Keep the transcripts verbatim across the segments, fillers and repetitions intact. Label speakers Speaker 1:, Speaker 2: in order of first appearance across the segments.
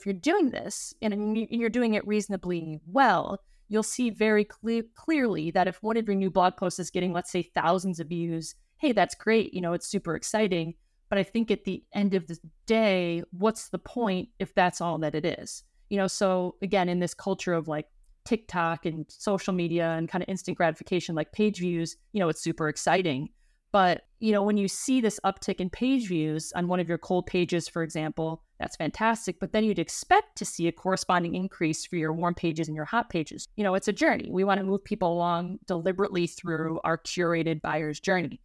Speaker 1: if you're doing this and you're doing it reasonably well, you'll see very cle- clearly that if one of your new blog posts is getting, let's say, thousands of views, hey, that's great. You know, it's super exciting. But I think at the end of the day, what's the point if that's all that it is? You know, so again, in this culture of like TikTok and social media and kind of instant gratification, like page views, you know, it's super exciting. But, you know, when you see this uptick in page views on one of your cold pages, for example, that's fantastic. But then you'd expect to see a corresponding increase for your warm pages and your hot pages. You know, it's a journey. We want to move people along deliberately through our curated buyer's journey.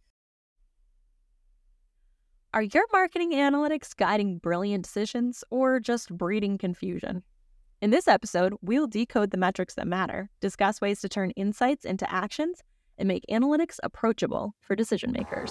Speaker 2: Are your marketing analytics guiding brilliant decisions or just breeding confusion? In this episode, we'll decode the metrics that matter, discuss ways to turn insights into actions, and make analytics approachable for decision makers.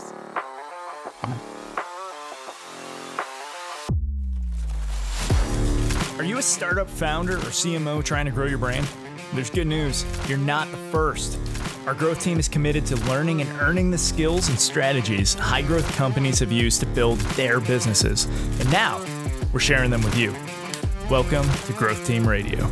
Speaker 3: Are you a startup founder or C M O trying to grow your brand? There's good news. You're not the first. Our growth team is committed to learning and earning the skills and strategies high-growth companies have used to build their businesses. And now, we're sharing them with you. Welcome to Growth Team Radio.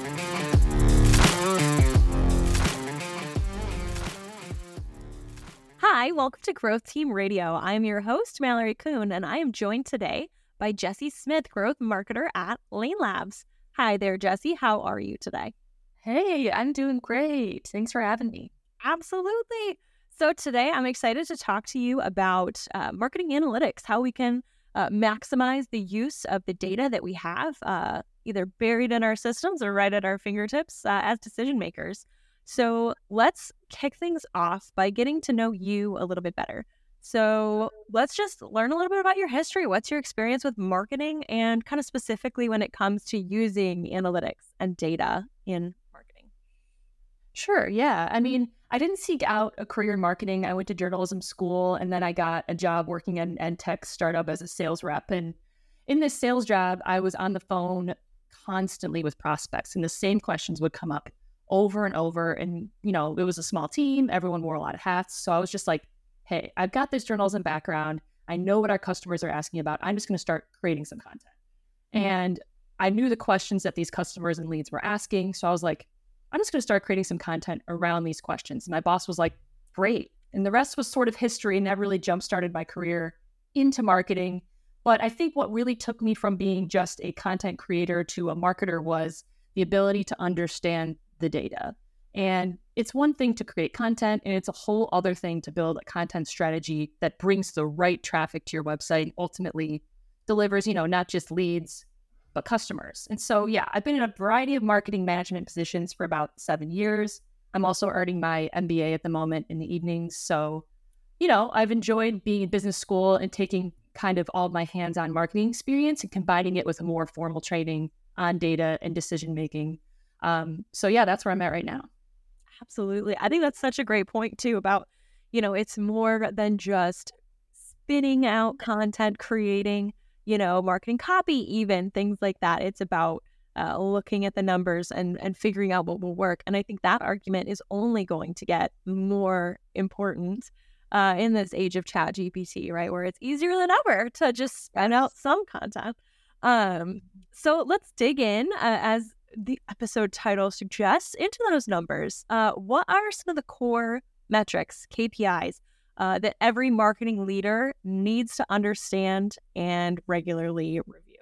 Speaker 2: Hi, welcome to Growth Team Radio. I'm your host, Mallory Kuhn, and I am joined today by Jessie Smith, growth marketer at Lane Labs. Hi there, Jessie. How are you today?
Speaker 1: Hey, I'm doing great. Thanks for having me.
Speaker 2: Absolutely. So today I'm excited to talk to you about uh, marketing analytics, how we can uh, maximize the use of the data that we have, uh, either buried in our systems or right at our fingertips uh, as decision makers. So let's kick things off by getting to know you a little bit better. So let's just learn a little bit about your history. What's your experience with marketing and kind of specifically when it comes to using analytics and data in marketing?
Speaker 1: Sure. Yeah. I mean, I didn't seek out a career in marketing. I went to journalism school and then I got a job working at an ed tech startup as a sales rep. And in this sales job, I was on the phone constantly with prospects and the same questions would come up over and over. And, you know, it was a small team. Everyone wore a lot of hats. So I was just like, hey, I've got this journalism background. I know what our customers are asking about. I'm just going to start creating some content. Mm-hmm. And I knew the questions that these customers and leads were asking. So I was like, I'm just going to start creating some content around these questions. And my boss was like, great. And the rest was sort of history, and that really jump-started my career into marketing. But I think what really took me from being just a content creator to a marketer was the ability to understand the data. And it's one thing to create content, and it's a whole other thing to build a content strategy that brings the right traffic to your website and ultimately delivers, you know, not just leads, but customers. And so, yeah, I've been in a variety of marketing management positions for about seven years. I'm also earning my M B A at the moment in the evenings. So, you know, I've enjoyed being in business school and taking kind of all of my hands-on marketing experience and combining it with a more formal training on data and decision-making. Um, so yeah, that's where I'm at right now.
Speaker 2: Absolutely. I think that's such a great point too about, you know, it's more than just spinning out content, creating, you know, marketing copy, even things like that. It's about uh, looking at the numbers and, and figuring out what will work. And I think that argument is only going to get more important uh, in this age of Chat G P T, right? Where it's easier than ever to just spin out some content. Um, so let's dig in uh, as the episode title suggests into those numbers. Uh, what are some of the core metrics, K P Is, uh, that every marketing leader needs to understand and regularly review?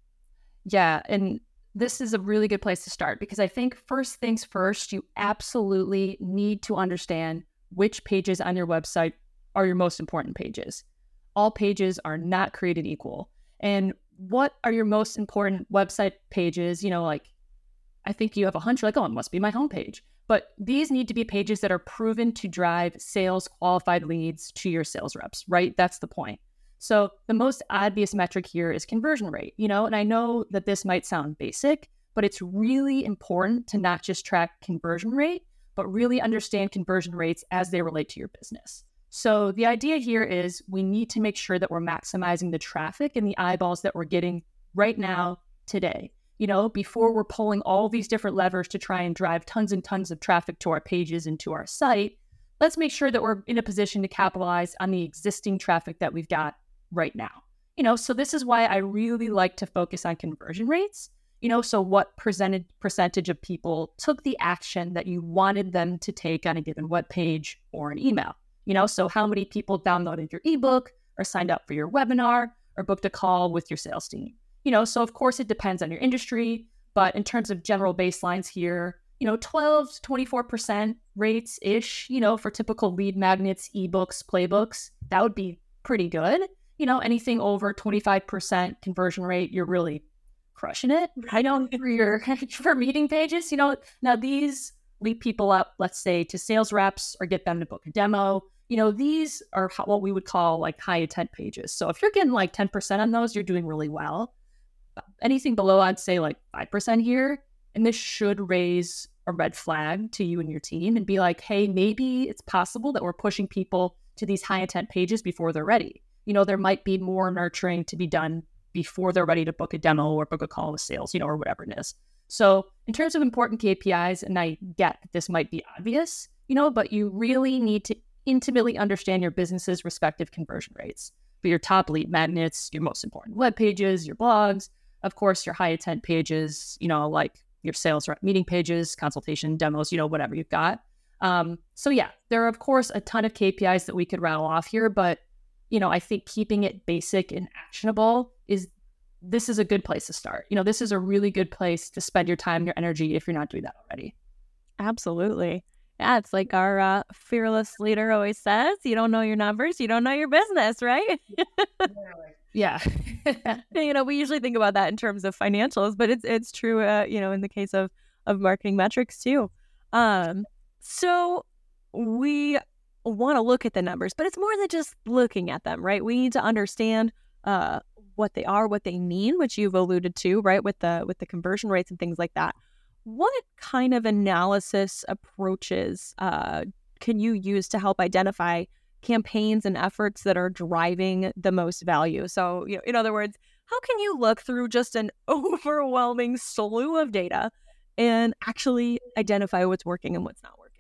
Speaker 1: Yeah, and this is a really good place to start because I think first things first, you absolutely need to understand which pages on your website are your most important pages. All pages are not created equal. And what are your most important website pages? You know, like, I think you have a hunch like, oh, it must be my homepage. But these need to be pages that are proven to drive sales qualified leads to your sales reps, right? That's the point. So the most obvious metric here is conversion rate, you know, and I know that this might sound basic, but it's really important to not just track conversion rate, but really understand conversion rates as they relate to your business. So the idea here is we need to make sure that we're maximizing the traffic and the eyeballs that we're getting right now, today. You know, before we're pulling all these different levers to try and drive tons and tons of traffic to our pages and to our site, let's make sure that we're in a position to capitalize on the existing traffic that we've got right now. You know, so this is why I really like to focus on conversion rates, You know, so what percentage percentage of people took the action that you wanted them to take on a given web page or an email? You know, so how many people downloaded your ebook or signed up for your webinar or booked a call with your sales team? You know, so of course it depends on your industry, but in terms of general baselines here, you know, twelve to twenty-four percent rates ish, you know, for typical lead magnets, ebooks, playbooks, that would be pretty good. You know, anything over twenty-five percent conversion rate, you're really crushing it. I know for your for meeting pages, you know, now these lead people up, let's say, to sales reps or get them to book a demo. You know, these are what we would call like high intent pages. So if you're getting like ten percent on those, you're doing really well. Anything below, I'd say like five percent here. And this should raise a red flag to you and your team and be like, hey, maybe it's possible that we're pushing people to these high intent pages before they're ready. You know, there might be more nurturing to be done before they're ready to book a demo or book a call with sales, you know, or whatever it is. So in terms of important K P Is, and I get that this might be obvious, you know, but you really need to intimately understand your business's respective conversion rates for your top lead magnets, your most important web pages, your blogs, of course, your high intent pages, you know, like your sales rep meeting pages, consultation demos, you know, whatever you've got. Um, so yeah, there are, of course, a ton of K P Is that we could rattle off here, but you know, I think keeping it basic and actionable is, this is a good place to start. You know, this is a really good place to spend your time, your energy, if you're not doing that already.
Speaker 2: Absolutely. Yeah, it's like our uh, fearless leader always says, you don't know your numbers, you don't know your business, right?
Speaker 1: Yeah.
Speaker 2: You know, we usually think about that in terms of financials, but it's it's true, uh, you know, in the case of, of marketing metrics too. Um, so we want to look at the numbers, but it's more than just looking at them, right? We need to understand uh, what they are, what they mean, which you've alluded to, right? With the with the conversion rates and things like that. What kind of analysis approaches uh, can you use to help identify campaigns and efforts that are driving the most value? So, you know, in other words, how can you look through just an overwhelming slew of data and actually identify what's working and what's not working?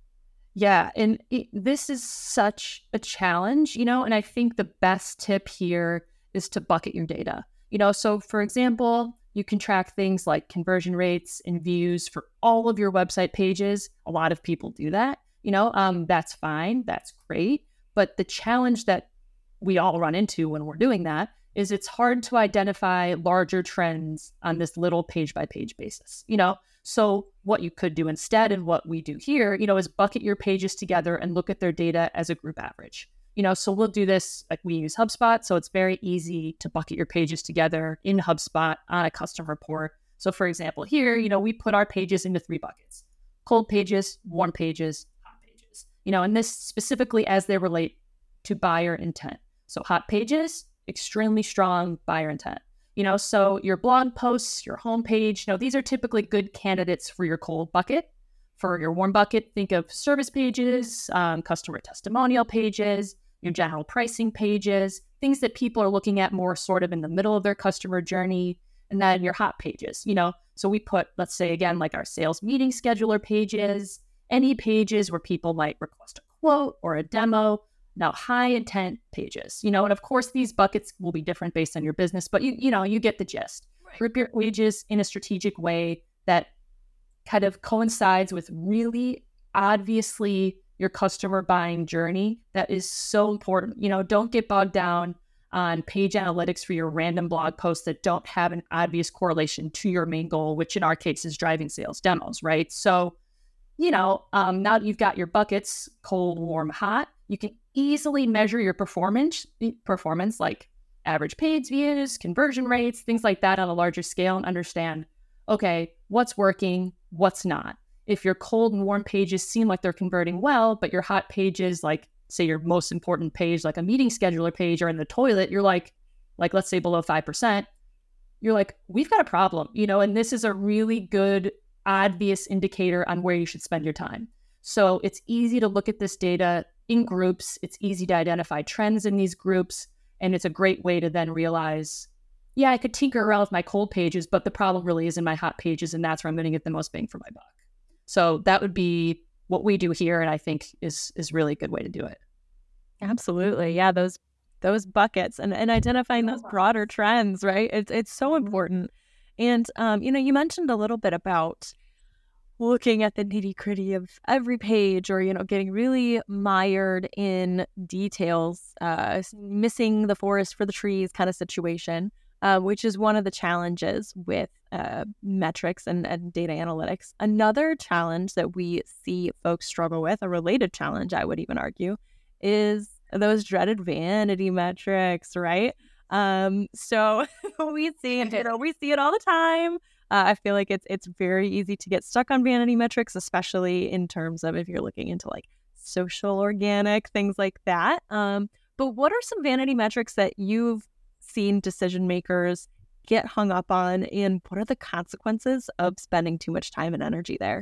Speaker 1: Yeah, and it, this is such a challenge, you know, and I think the best tip here is to bucket your data. You know, so for example, you can track things like conversion rates and views for all of your website pages. A lot of people do that, you know, um, that's fine. That's great. But the challenge that we all run into when we're doing that is it's hard to identify larger trends on this little page by page basis, you know? So what you could do instead, and what we do here, you know, is bucket your pages together and look at their data as a group average. You know, so we'll do this, like we use HubSpot. So it's very easy to bucket your pages together in HubSpot on a custom report. So for example, here, you know, we put our pages into three buckets: cold pages, warm pages, hot pages, you know, and this specifically as they relate to buyer intent. So hot pages, extremely strong buyer intent. You know, so your blog posts, your homepage, you know, these are typically good candidates for your cold bucket. For your warm bucket, think of service pages, um, customer testimonial pages, your general pricing pages, things that people are looking at more sort of in the middle of their customer journey. And then your hot pages, you know, so we put, let's say again, like our sales meeting scheduler pages, any pages where people might request a quote or a demo. Now, high intent pages, you know, and of course, these buckets will be different based on your business, but you, you know, you get the gist. Right. Group your pages in a strategic way that kind of coincides with really obviously your customer buying journey. That is so important. You know, don't get bogged down on page analytics for your random blog posts that don't have an obvious correlation to your main goal, which in our case is driving sales demos, right? So, you know, um, now that you've got your buckets, cold, warm, hot, you can easily measure your performance, performance like average page views, conversion rates, things like that on a larger scale, and understand, okay, what's working, what's not. If your cold and warm pages seem like they're converting well, but your hot pages, like say your most important page, like a meeting scheduler page, are in the toilet, you're like, like let's say below five percent, you're like, we've got a problem, you know, and this is a really good, obvious indicator on where you should spend your time. So it's easy to look at this data in groups. It's easy to identify trends in these groups. And it's a great way to then realize, yeah, I could tinker around with my cold pages, but the problem really is in my hot pages. And that's where I'm going to get the most bang for my buck. So that would be what we do here. And I think is, is really a good way to do it.
Speaker 2: Absolutely. Yeah. Those, those buckets and, and identifying those broader trends, right? It's, it's so important. And, um, you know, you mentioned a little bit about looking at the nitty gritty of every page, or, you know, getting really mired in details, uh, missing the forest for the trees kind of situation, uh, which is one of the challenges with uh, metrics and, and data analytics. Another challenge that we see folks struggle with, a related challenge, I would even argue, is those dreaded vanity metrics, right? Um, so we see it, you know, we see it all the time. Uh, I feel like it's it's very easy to get stuck on vanity metrics, especially in terms of if you're looking into like social organic, things like that. Um, but what are some vanity metrics that you've seen decision makers get hung up on, and what are the consequences of spending too much time and energy there?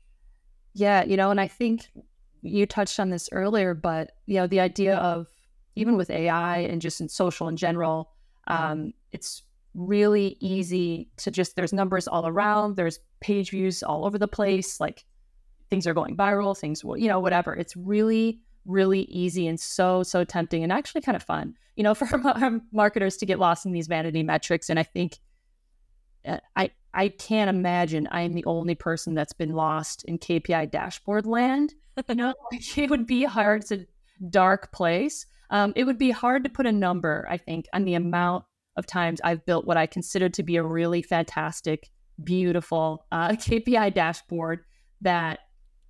Speaker 1: Yeah, you know, and I think you touched on this earlier, but, you know, the idea of even with A I and just in social in general, um, it's really easy to just, there's numbers all around, there's page views all over the place, like things are going viral, things, you know, whatever. It's really, really easy and so, so tempting and actually kind of fun, you know, for our marketers to get lost in these vanity metrics. And I think uh, I, I can't imagine I am the only person that's been lost in K P I dashboard land. You know, like, it would be hard. It's a dark place. Um, it would be hard to put a number, I think, on the amount of times I've built what I consider to be a really fantastic, beautiful uh, K P I dashboard that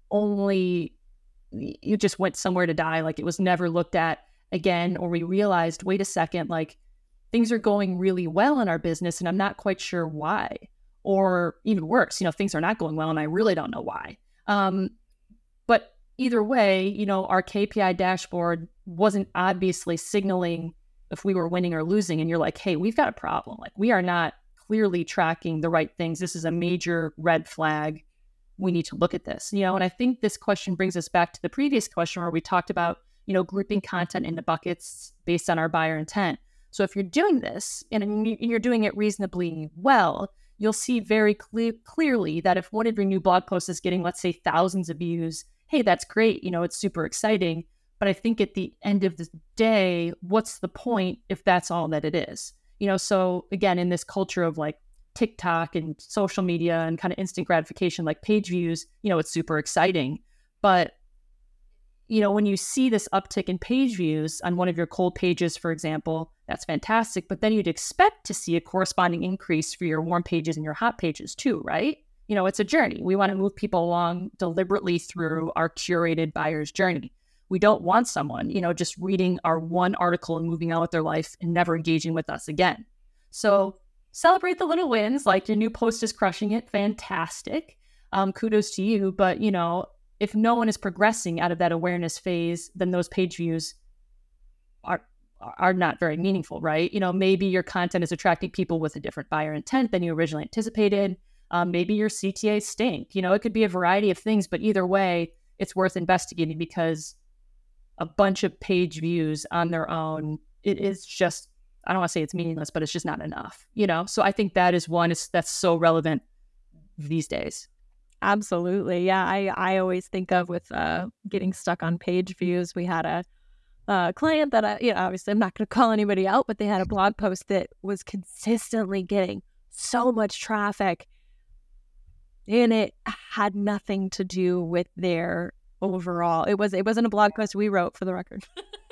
Speaker 1: only you just went somewhere to die. Like it was never looked at again, or we realized, wait a second, like things are going really well in our business and I'm not quite sure why. Or even worse, you know, things are not going well and I really don't know why. Um, but either way, you know, our K P I dashboard wasn't obviously signaling if we were winning or losing. And you're like, hey, we've got a problem. Like we are not clearly tracking the right things. This is a major red flag. We need to look at this, you know, and I think this question brings us back to the previous question where we talked about, you know, grouping content into buckets based on our buyer intent. So if you're doing this and you're doing it reasonably well, you'll see very cle- clearly that if one of your new blog posts is getting, let's say, thousands of views, hey, that's great. You know, it's super exciting. But I think at the end of the day, what's the point if that's all that it is? You know, so again, in this culture of like TikTok and social media and kind of instant gratification, like page views, you know, it's super exciting. But, you know, when you see this uptick in page views on one of your cold pages, for example, that's fantastic. But then you'd expect to see a corresponding increase for your warm pages and your hot pages too, right? You know, it's a journey. We want to move people along deliberately through our curated buyer's journey. We don't want someone, you know, just reading our one article and moving on with their life and never engaging with us again. So celebrate the little wins, like your new post is crushing it. Fantastic. Um, kudos to you. But, you know, if no one is progressing out of that awareness phase, then those page views are are not very meaningful, right? You know, maybe your content is attracting people with a different buyer intent than you originally anticipated. Um, maybe your C T A stink. You know, it could be a variety of things, but either way, it's worth investigating because a bunch of page views on their own, it is just, I don't want to say it's meaningless, but it's just not enough, you know? So I think that is one is, that's so relevant these days.
Speaker 2: Absolutely. Yeah. I, I always think of with uh, getting stuck on page views. We had a, a client that, I, you know, obviously I'm not going to call anybody out, but they had a blog post that was consistently getting so much traffic, and it had nothing to do with their overall. It was, it wasn't a blog post we wrote, for the record.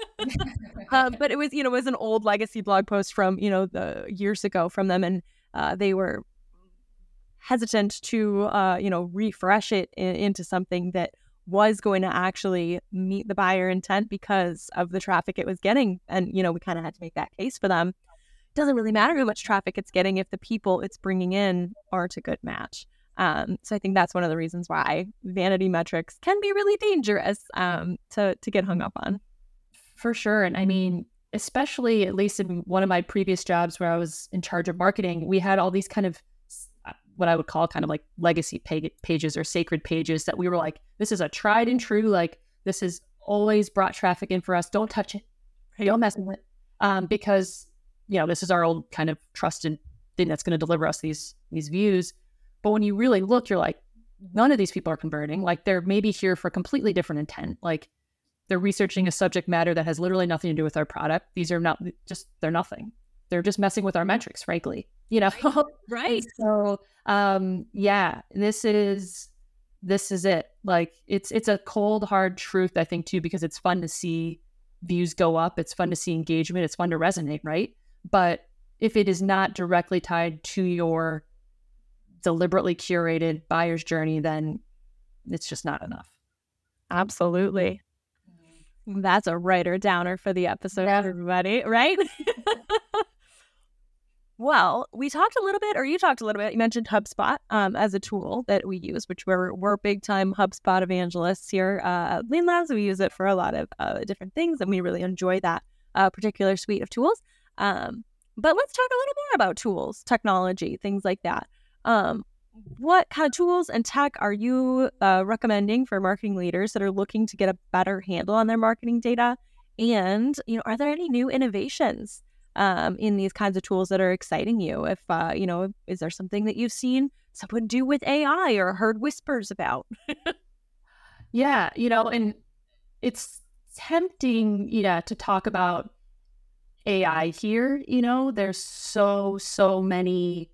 Speaker 2: uh, but it was, you know, it was an old legacy blog post from, you know, the years ago from them. And uh, they were hesitant to, uh, you know, refresh it in, into something that was going to actually meet the buyer intent because of the traffic it was getting. And, you know, we kind of had to make that case for them. It doesn't really matter how much traffic it's getting if the people it's bringing in aren't a good match. Um, so I think that's one of the reasons why vanity metrics can be really dangerous um, to, to get hung up on.
Speaker 1: For sure. And I mean, especially at least in one of my previous jobs where I was in charge of marketing, we had all these kind of what I would call kind of like legacy page, pages or sacred pages that we were like, this is a tried and true, like this has always brought traffic in for us. Don't touch it. Don't mess with it. Um, because, you know, this is our old kind of trusted thing that's going to deliver us these, these views. But when you really look, you're like, none of these people are converting. Like they're maybe here for a completely different intent. Like they're researching a subject matter that has literally nothing to do with our product. These are not just, they're nothing. They're just messing with our metrics, frankly. you know?
Speaker 2: Right.
Speaker 1: And so, um, yeah, this is, this is it. Like it's, it's a cold, hard truth, I think too, because it's fun to see views go up. It's fun to see engagement. It's fun to resonate. Right. But if it is not directly tied to your deliberately curated buyer's journey, then it's just not enough.
Speaker 2: Absolutely. That's a writer downer for the episode,
Speaker 1: Yeah.
Speaker 2: everybody, right? Well, we talked a little bit, or you talked a little bit, you mentioned HubSpot um, as a tool that we use, which we're, we're big time HubSpot evangelists here uh, at Lean Labs. We use it for a lot of uh, different things, and we really enjoy that uh, particular suite of tools. Um, but let's talk a little more about tools, technology, things like that. Um, what kind of tools and tech are you uh, recommending for marketing leaders that are looking to get a better handle on their marketing data? And, you know, are there any new innovations um, in these kinds of tools that are exciting you? If, uh, you know, is there something that you've seen someone do with A I or heard whispers about?
Speaker 1: Yeah, you know, and it's tempting, you know, to talk about A I here. You know, there's so, so many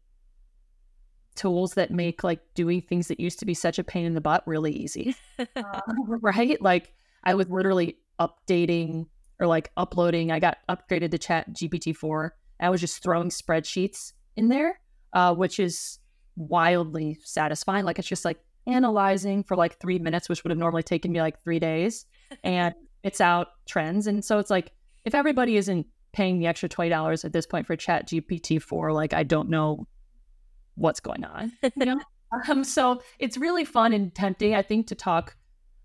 Speaker 1: tools that make like doing things that used to be such a pain in the butt really easy. uh, right? Like I was literally updating or like uploading. I got upgraded to Chat G P T four. I was just throwing spreadsheets in there, uh, which is wildly satisfying. Like it's just like analyzing for like three minutes, which would have normally taken me like three days. And it's out trends. And so it's like, if everybody isn't paying the extra twenty dollars at this point for Chat G P T four, like I don't know what's going on. You know? um, so it's really fun and tempting, I think, to talk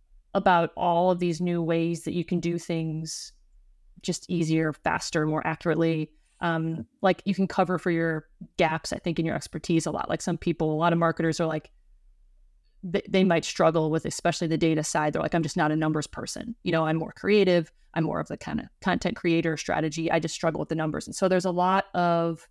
Speaker 1: about all of these new ways that you can do things just easier, faster, more accurately. Um, like you can cover for your gaps, I think, in your expertise a lot. Like some people, a lot of marketers are like, they, they might struggle with, especially the data side. They're like, I'm just not a numbers person. You know, I'm more creative. I'm more of the kind of content creator strategy. I just struggle with the numbers. And so there's a lot of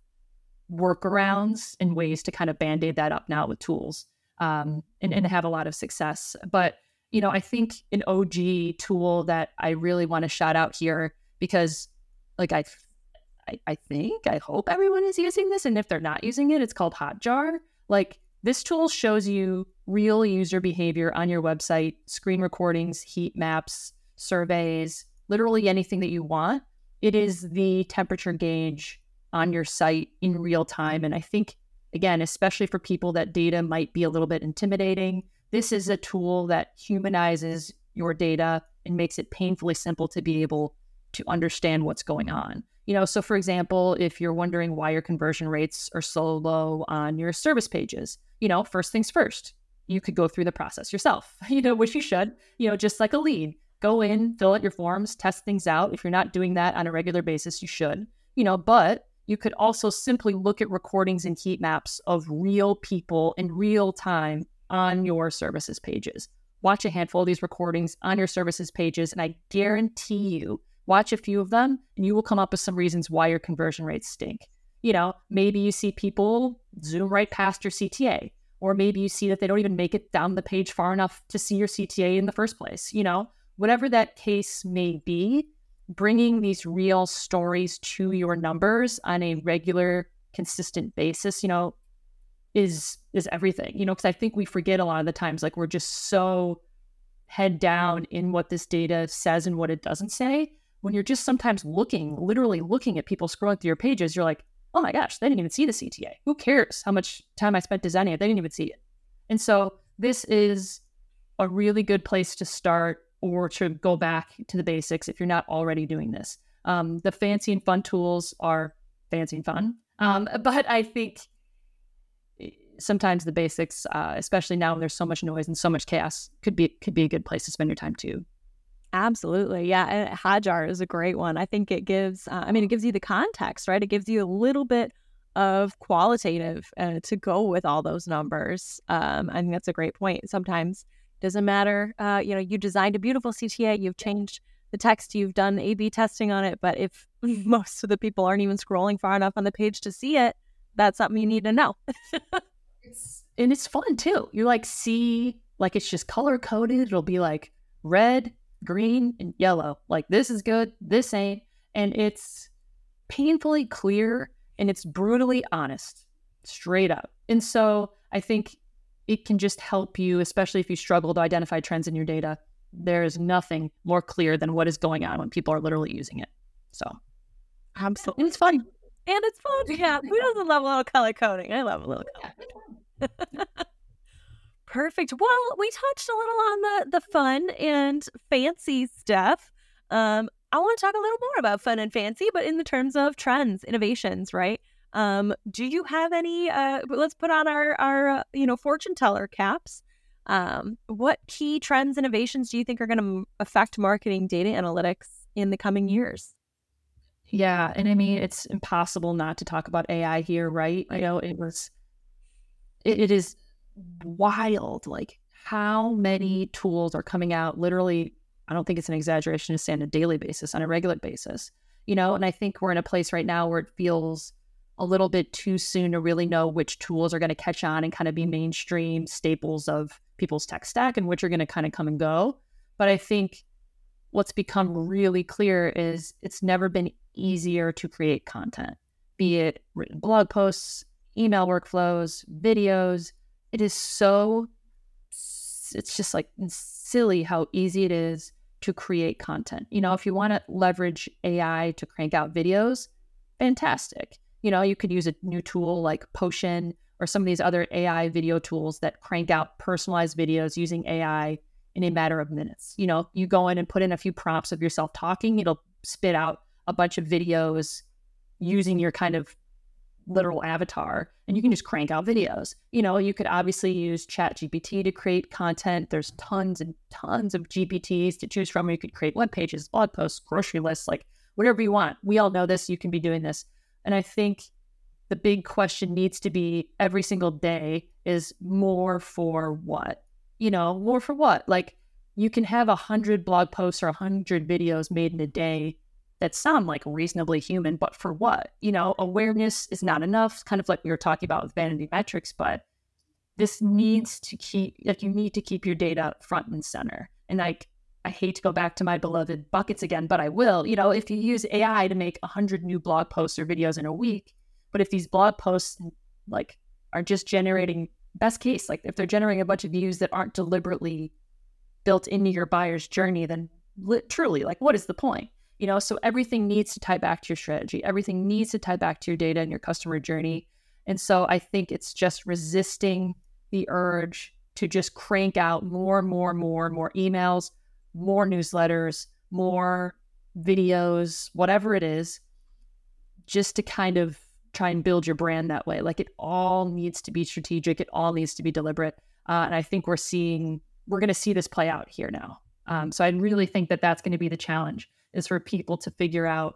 Speaker 1: workarounds and ways to kind of band-aid that up now with tools um, and, and have a lot of success. But, you know, I think an O G tool that I really want to shout out here, because like I, I, I think, I hope everyone is using this. And if they're not using it, it's called Hotjar. Like this tool shows you real user behavior on your website, screen recordings, heat maps, surveys, literally anything that you want. It is the temperature gauge on your site in real time. And I think, again, especially for people that data might be a little bit intimidating, this is a tool that humanizes your data and makes it painfully simple to be able to understand what's going on. You know, so for example, if you're wondering why your conversion rates are so low on your service pages, you know, first things first, you could go through the process yourself, you know, which you should, you know, just like a lead. Go in, fill out your forms, test things out. If you're not doing that on a regular basis, you should, you know, but you could also simply look at recordings and heat maps of real people in real time on your services pages. Watch a handful of these recordings on your services pages, and I guarantee you, watch a few of them, and you will come up with some reasons why your conversion rates stink. You know, maybe you see people zoom right past your C T A, or maybe you see that they don't even make it down the page far enough to see your C T A in the first place. You know, whatever that case may be, bringing these real stories to your numbers on a regular, consistent basis, you know, is is everything, you know, because I think we forget a lot of the times, like we're just so head down in what this data says and what it doesn't say. When you're just sometimes looking, literally looking at people scrolling through your pages, you're like, oh my gosh, they didn't even see the C T A. Who cares how much time I spent designing it? They didn't even see it. And so this is a really good place to start, or to go back to the basics if you're not already doing this. Um, the fancy and fun tools are fancy and fun. Um, but I think sometimes the basics, uh, especially now when there's so much noise and so much chaos, could be could be a good place to spend your time too.
Speaker 2: Absolutely. Yeah. And Hotjar is a great one. I think it gives, uh, I mean, it gives you the context, right? It gives you a little bit of qualitative uh, to go with all those numbers. Um, I think that's a great point. Sometimes doesn't matter. Uh, you know, you designed a beautiful C T A, you've changed the text, you've done A B testing on it. But if most of the people aren't even scrolling far enough on the page to see it, that's something you need to know.
Speaker 1: It's, and it's fun too. You like see, like it's just color coded. It'll be like red, green, and yellow. Like this is good, this ain't. And it's painfully clear and it's brutally honest. straight up. And so I think it can just help you, especially if you struggle to identify trends in your data. There is nothing more clear than what is going on when people are literally using it. So,
Speaker 2: absolutely.
Speaker 1: And it's fun.
Speaker 2: And it's fun. Yeah. Who doesn't love a little color coding? I love a little color coding. Perfect. Well, we touched a little on the, the fun and fancy stuff. Um, I want to talk a little more about fun and fancy, but in the terms of trends, innovations, right? Um, do you have any, uh, let's put on our, our uh, you know, fortune teller caps. Um, what key trends, innovations do you think are going to affect marketing data analytics in the coming years?
Speaker 1: Yeah. And I mean, it's impossible not to talk about A I here, right? You know, it was, it, it is wild, like how many tools are coming out literally. I don't think it's an exaggeration to say on a daily basis, on a regular basis, you know, and I think we're in a place right now where it feels a little bit too soon to really know which tools are going to catch on and kind of be mainstream staples of people's tech stack and which are going to kind of come and go. But I think what's become really clear is it's never been easier to create content, be it written blog posts, email workflows, videos. It is so, it's just like silly how easy it is to create content. You know, if you want to leverage A I to crank out videos, fantastic. You know, you could use a new tool like Potion or some of these other A I video tools that crank out personalized videos using A I in a matter of minutes. You know, you go in and put in a few prompts of yourself talking, it'll spit out a bunch of videos using your kind of literal avatar, and you can just crank out videos. You know, you could obviously use Chat G P T to create content. There's tons and tons of G P Ts to choose from. You could create web pages, blog posts, grocery lists, like whatever you want. We all know this. You can be doing this. And I think the big question needs to be every single day is more for what? You know, more for what? Like you can have a hundred blog posts or a hundred videos made in a day that sound like reasonably human, but for what? You know, awareness is not enough, kind of like we were talking about with vanity metrics, but this needs to keep, like you need to keep your data front and center. And like, I hate to go back to my beloved buckets again, but I will. You know, if you use A I to make a hundred new blog posts or videos in a week, but if these blog posts like are just generating, best case, like if they're generating a bunch of views that aren't deliberately built into your buyer's journey, then li- truly, like what is the point? You know, so everything needs to tie back to your strategy. Everything needs to tie back to your data and your customer journey. And so I think it's just resisting the urge to just crank out more, more, more, more emails, more newsletters, more videos, whatever it is, just to kind of try and build your brand that way. Like it all needs to be strategic. It all needs to be deliberate. Uh, and I think we're seeing, we're going to see this play out here now. Um, so I really think that that's going to be the challenge, is for people to figure out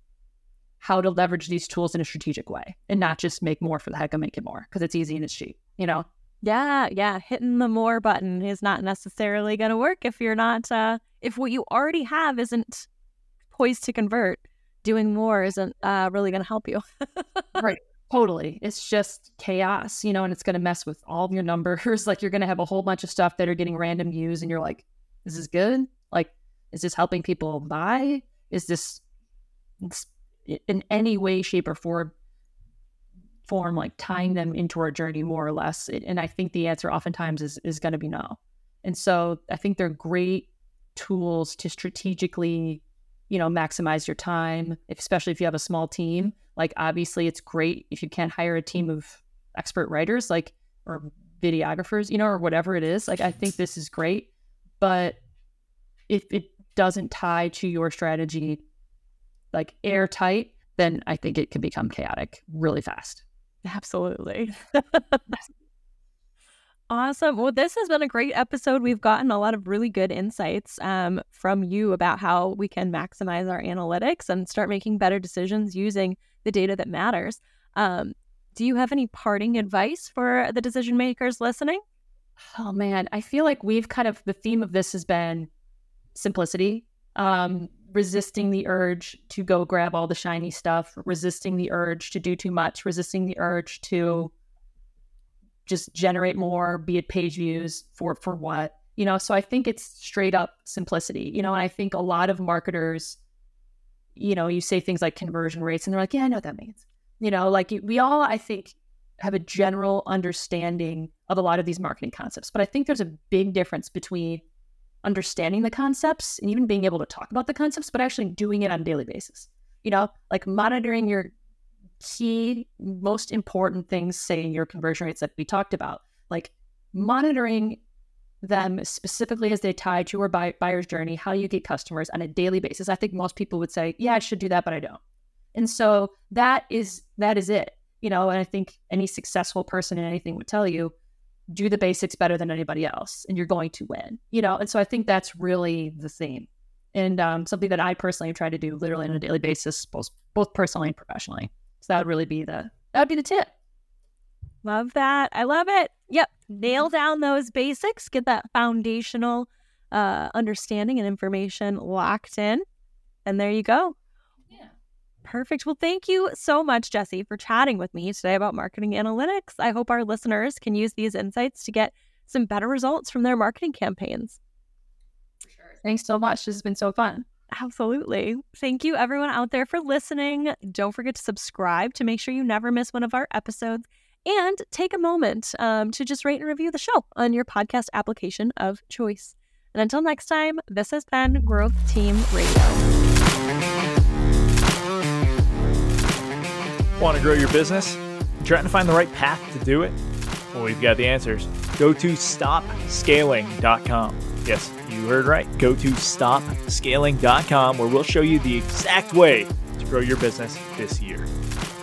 Speaker 1: how to leverage these tools in a strategic way and not just make more for the heck of making more because it's easy and it's cheap, you know?
Speaker 2: Yeah, yeah. Hitting the more button is not necessarily going to work if you're not, uh, if what you already have isn't poised to convert. Doing more isn't uh, really going to help you.
Speaker 1: Right. Totally. It's just chaos, you know, and it's going to mess with all of your numbers. Like you're going to have a whole bunch of stuff that are getting random views and you're like, is this good? Like, is this helping people buy? Is this in any way, shape, or form, form like tying them into our journey more or less? And I think the answer oftentimes is, is going to be no. And so I think they're great tools to strategically, you know, maximize your time, especially if you have a small team. Like obviously it's great if you can't hire a team of expert writers, like, or videographers, you know, or whatever it is. Like I think this is great, but if it doesn't tie to your strategy like airtight, then I think it can become chaotic really fast.
Speaker 2: Absolutely. Awesome. Well, this has been a great episode. We've gotten a lot of really good insights um, from you about how we can maximize our analytics and start making better decisions using the data that matters. Um, do you have any parting advice for the decision makers listening?
Speaker 1: Oh man, I feel like we've kind of, the theme of this has been simplicity, um, resisting the urge to go grab all the shiny stuff, resisting the urge to do too much, resisting the urge to just generate more, be it page views for, for what, you know? So I think it's straight up simplicity, you know, and I think a lot of marketers, you know, you say things like conversion rates and they're like, yeah, I know what that means. You know, like we all, I think, have a general understanding of a lot of these marketing concepts. But I think there's a big difference between understanding the concepts and even being able to talk about the concepts, but actually doing it on a daily basis. You know, like monitoring your key, most important things, say your conversion rates that we talked about, like monitoring them specifically as they tie to your buy- buyer's journey, how you get customers on a daily basis. I think most people would say, yeah, I should do that, but I don't. And so that is, that is it, you know, and I think any successful person in anything would tell you, do the basics better than anybody else and you're going to win, you know? And so I think that's really the theme, and um, something that I personally try to do literally on a daily basis, both, both personally and professionally. So that would really be the, that would be the tip.
Speaker 2: Love that. I love it. Yep. Nail down those basics, get that foundational uh, understanding and information locked in. And there you go.
Speaker 1: Yeah.
Speaker 2: Perfect. Well, thank you so much, Jessie, for chatting with me today about marketing analytics. I hope our listeners can use these insights to get some better results from their marketing campaigns.
Speaker 1: For sure. Thanks so much. This has been so fun.
Speaker 2: Absolutely. Thank you, everyone out there, for listening. Don't forget to subscribe to make sure you never miss one of our episodes. And take a moment um, to just rate and review the show on your podcast application of choice. And until next time, this has been Growth Team Radio.
Speaker 3: Want to grow your business? Trying to find the right path to do it? Well, we've got the answers. Go to stop scaling dot com. Yes, you heard right. Go to stop scaling dot com, where we'll show you the exact way to grow your business this year.